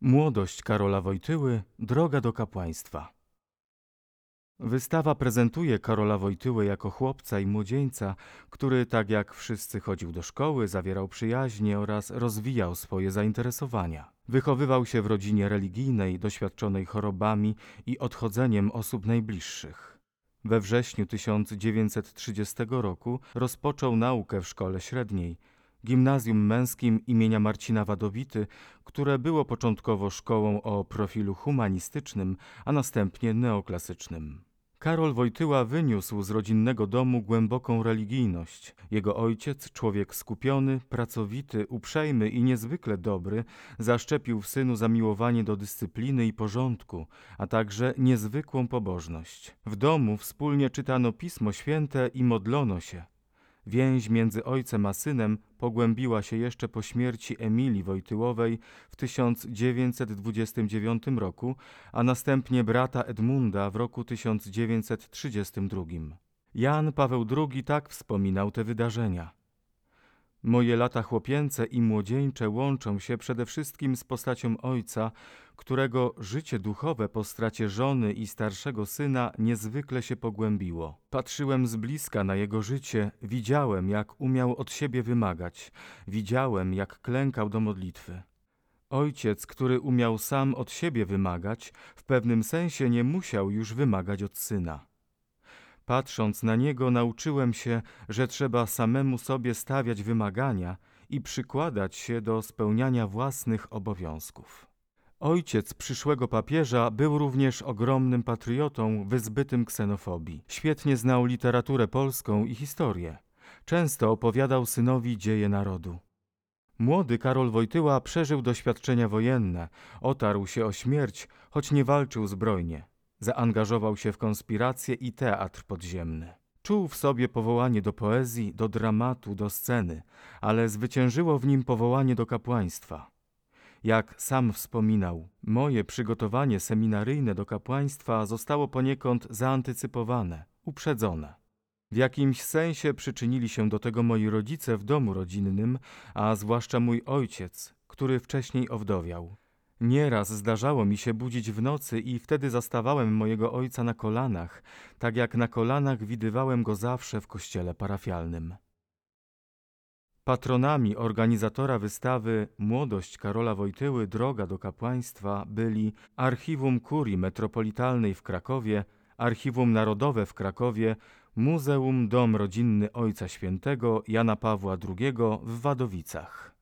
Młodość Karola Wojtyły – droga do kapłaństwa. Wystawa prezentuje Karola Wojtyłę jako chłopca i młodzieńca, który tak jak wszyscy chodził do szkoły, zawierał przyjaźnie oraz rozwijał swoje zainteresowania. Wychowywał się w rodzinie religijnej, doświadczonej chorobami i odchodzeniem osób najbliższych. We wrześniu 1930 roku rozpoczął naukę w szkole średniej, gimnazjum męskim imienia Marcina Wadowity, które było początkowo szkołą o profilu humanistycznym, a następnie neoklasycznym. Karol Wojtyła wyniósł z rodzinnego domu głęboką religijność. Jego ojciec, człowiek skupiony, pracowity, uprzejmy i niezwykle dobry, zaszczepił w synu zamiłowanie do dyscypliny i porządku, a także niezwykłą pobożność. W domu wspólnie czytano Pismo Święte i modlono się. Więź między ojcem a synem pogłębiła się jeszcze po śmierci Emilii Wojtyłowej w 1929 roku, a następnie brata Edmunda w roku 1932. Jan Paweł II tak wspominał te wydarzenia. Moje lata chłopięce i młodzieńcze łączą się przede wszystkim z postacią ojca, którego życie duchowe po stracie żony i starszego syna niezwykle się pogłębiło. Patrzyłem z bliska na jego życie, widziałem, jak umiał od siebie wymagać, widziałem, jak klękał do modlitwy. Ojciec, który umiał sam od siebie wymagać, w pewnym sensie nie musiał już wymagać od syna. Patrząc na niego, nauczyłem się, że trzeba samemu sobie stawiać wymagania i przykładać się do spełniania własnych obowiązków. Ojciec przyszłego papieża był również ogromnym patriotą wyzbytym ksenofobii. Świetnie znał literaturę polską i historię. Często opowiadał synowi dzieje narodu. Młody Karol Wojtyła przeżył doświadczenia wojenne, otarł się o śmierć, choć nie walczył zbrojnie. Zaangażował się w konspirację i teatr podziemny. Czuł w sobie powołanie do poezji, do dramatu, do sceny, ale zwyciężyło w nim powołanie do kapłaństwa. Jak sam wspominał, moje przygotowanie seminaryjne do kapłaństwa zostało poniekąd zaantycypowane, uprzedzone. W jakimś sensie przyczynili się do tego moi rodzice w domu rodzinnym, a zwłaszcza mój ojciec, który wcześniej owdowiał. Nieraz zdarzało mi się budzić w nocy i wtedy zastawałem mojego ojca na kolanach, tak jak na kolanach widywałem go zawsze w kościele parafialnym. Patronami organizatora wystawy Młodość Karola Wojtyły – droga do kapłaństwa byli Archiwum Kurii Metropolitalnej w Krakowie, Archiwum Narodowe w Krakowie, Muzeum Dom Rodzinny Ojca Świętego Jana Pawła II w Wadowicach.